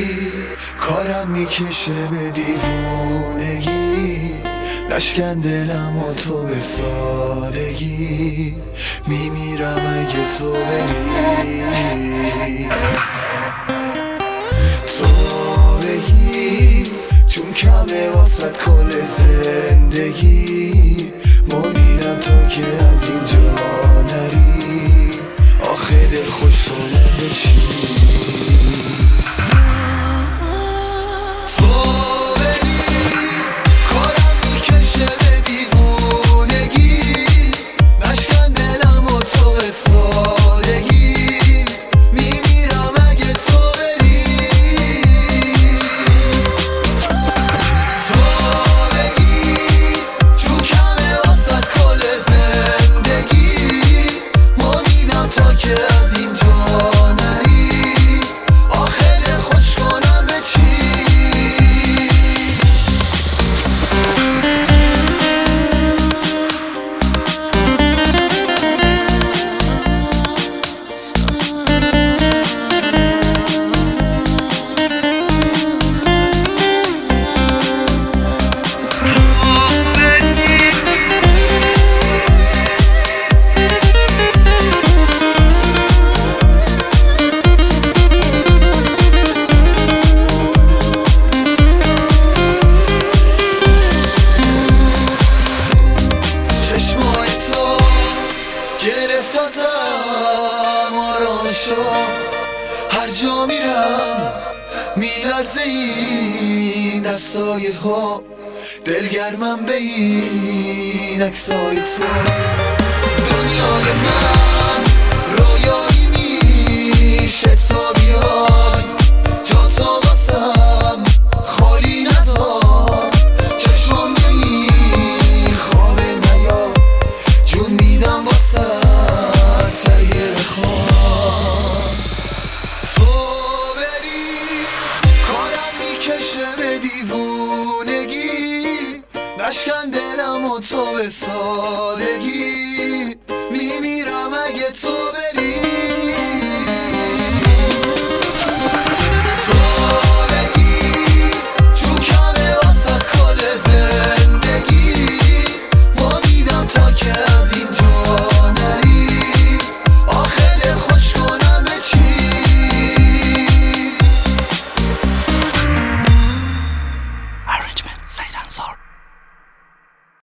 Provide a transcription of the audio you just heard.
کارم میکشه به دیوونگی، نشکن دلم و تو به سادگی، میمیرم اگه تو بری. تو بگی چون کمه واسد کل زندگی، مومیدم تو که از اینجا نری، آخه دل خوش کنم به چی؟ گرفت ازم آرامشو، هر جا میرم میلرزه این دستای ها، دلگرمم به این عکسای تو. دنیای من رویایی میشه تا بیای، جا تو واسم خالی نذار، چشمام به این خواب نیا، جون میدم واسه تهیه بخوام. تو بری کارم میکشه به دیوونگی، نشکن دلم و تو به سادگی، میمیرم اگه تو بری.